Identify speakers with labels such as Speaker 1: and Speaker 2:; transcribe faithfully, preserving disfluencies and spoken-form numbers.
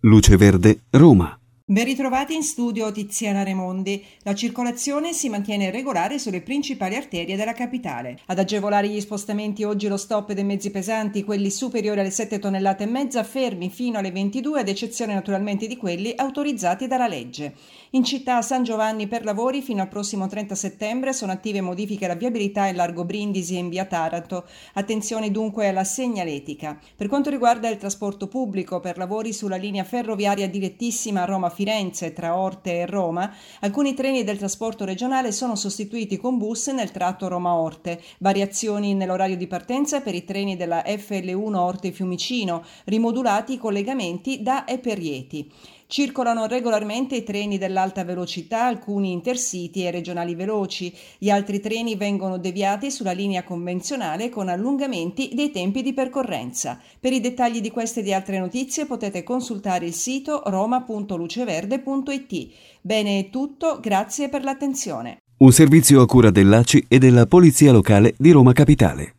Speaker 1: Luce Verde, Roma.
Speaker 2: Ben ritrovati in studio Tiziana Raimondi. La circolazione si mantiene regolare sulle principali arterie della capitale. Ad agevolare gli spostamenti oggi lo stop dei mezzi pesanti, quelli superiori alle sette tonnellate e mezza, fermi fino alle ventidue, ad eccezione naturalmente di quelli autorizzati dalla legge. In città San Giovanni per lavori fino al prossimo trenta settembre sono attive modifiche alla viabilità in largo Brindisi e in via Taranto. Attenzione dunque alla segnaletica. Per quanto riguarda il trasporto pubblico, per lavori sulla linea ferroviaria direttissima Roma-Firenze tra Orte e Roma, alcuni treni del trasporto regionale sono sostituiti con bus nel tratto Roma-Orte. Variazioni nell'orario di partenza per i treni della F L uno Orte-Fiumicino, rimodulati i collegamenti da e per Rieti. Circolano regolarmente i treni dell'alta velocità, alcuni intercity e regionali veloci. Gli altri treni vengono deviati sulla linea convenzionale con allungamenti dei tempi di percorrenza. Per i dettagli di queste e di altre notizie potete consultare il sito roma punto luceverde punto it. Bene, è tutto, grazie per l'attenzione.
Speaker 1: Un servizio a cura dell'A C I e della Polizia Locale di Roma Capitale.